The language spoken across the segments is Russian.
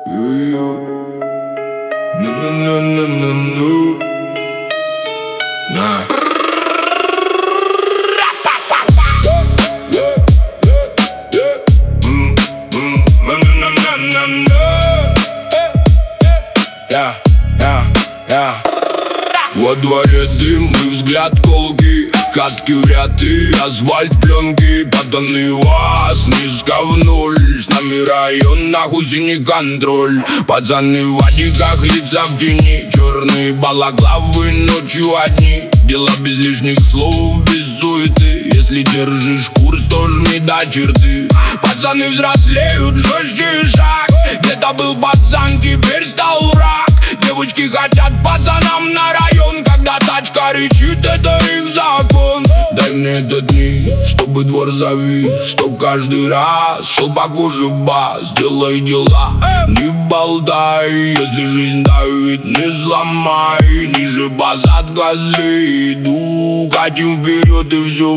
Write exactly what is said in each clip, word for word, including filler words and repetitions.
Ну-ну-ну-ну-ну-ну. На. Во дворе дым и взгляд колки, катки в ряды, асфальт пленки. Пацаны, вас низко в ноль, с нами район, нахуй синий контроль. Пацаны в вадиках, лица в тени, черные балаклавы ночью одни. Дела без лишних слов, без суеты, если держишь курс, то жми до черты. Пацаны взрослеют, жестче шаг, где-то был пацан, теперь стал враг. Девочки хотят пацанам на район, когда тачка рычит, это их закон. Дай мне этот миг, чтобы двор завис, чтоб каждый раз шел по коже бас. Делай дела, не болтай, если жизнь давит, не сломай. Ниже позад газли, иду, катим вперед и все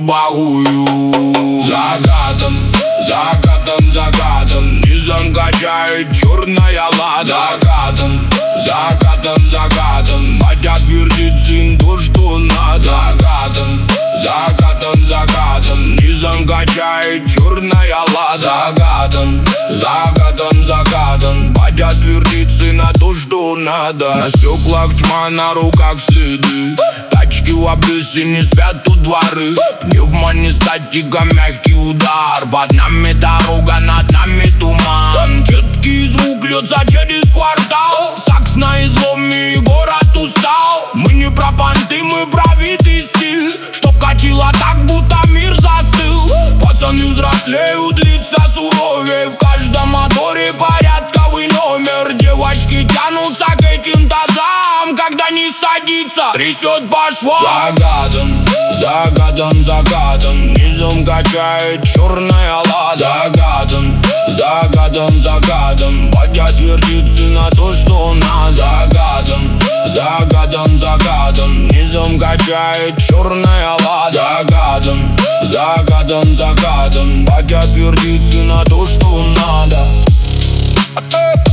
бахую. Закатом, закатом, закатом, низом качает черная лада. Закатом, закатом, закатом, батя твердит сын то, что надо. Закатом, закатом, закатом, низом качает черная лада. Закатом, закатом, закатом, батя твердит сына то, что надо. На стеклах тьма, на руках следы, тачки в обвесе, не спят тут дворы. Пневмони, статика, мягкий удар. Под нами дорога, над нами туман. Четкий звук льется через квартал. Сакс на изломе, и город устал. Мы не про понты, мы про вид и стиль, чтоб катило так, будто мир застыл. Пацаны взрослеют, лица суровее, в каждом моторе порядковый номер. Девочки тянутся к этим тазам, когда не садится, трясет по швам. Загадом, загадом, загадом, низом качает черная лада. Загадом, загадом, загадом, батя твердит сына то, что надо. Загадом, загадом, загадом, низом качает черная лада. Загадом, загадом, загадом, батя твердит сына то, что надо.